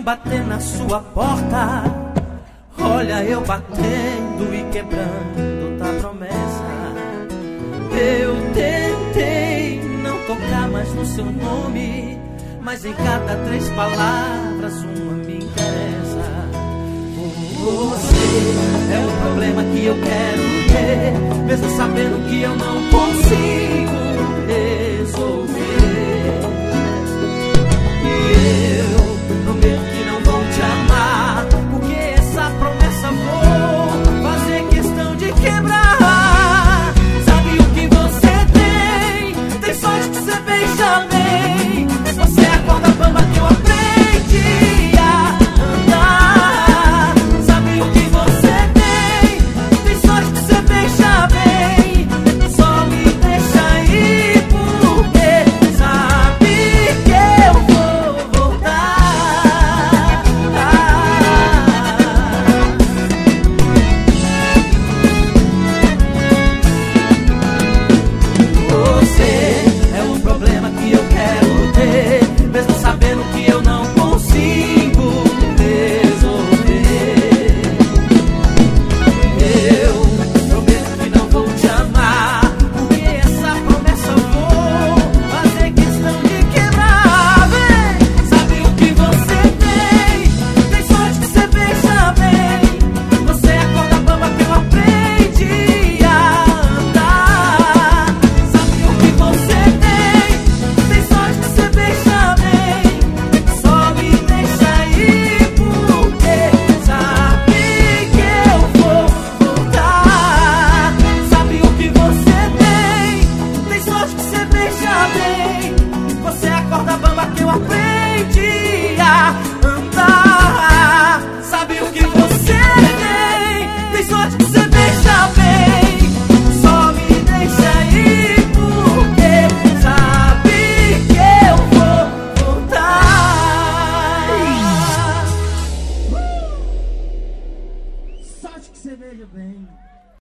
bater na sua porta. Olha eu batendo e quebrando tua promessa. Eu tentei não tocar mais no seu nome, mas em cada 3 palavras uma me interessa. Você é o problema que eu quero ter, mesmo sabendo que eu não consigo resolver. E eu prometo que não vou te amar, porque essa promessa vou fazer questão de quebrar. Sabe o que você tem? Tem sorte que você beija bem. Você é a corda bamba que eu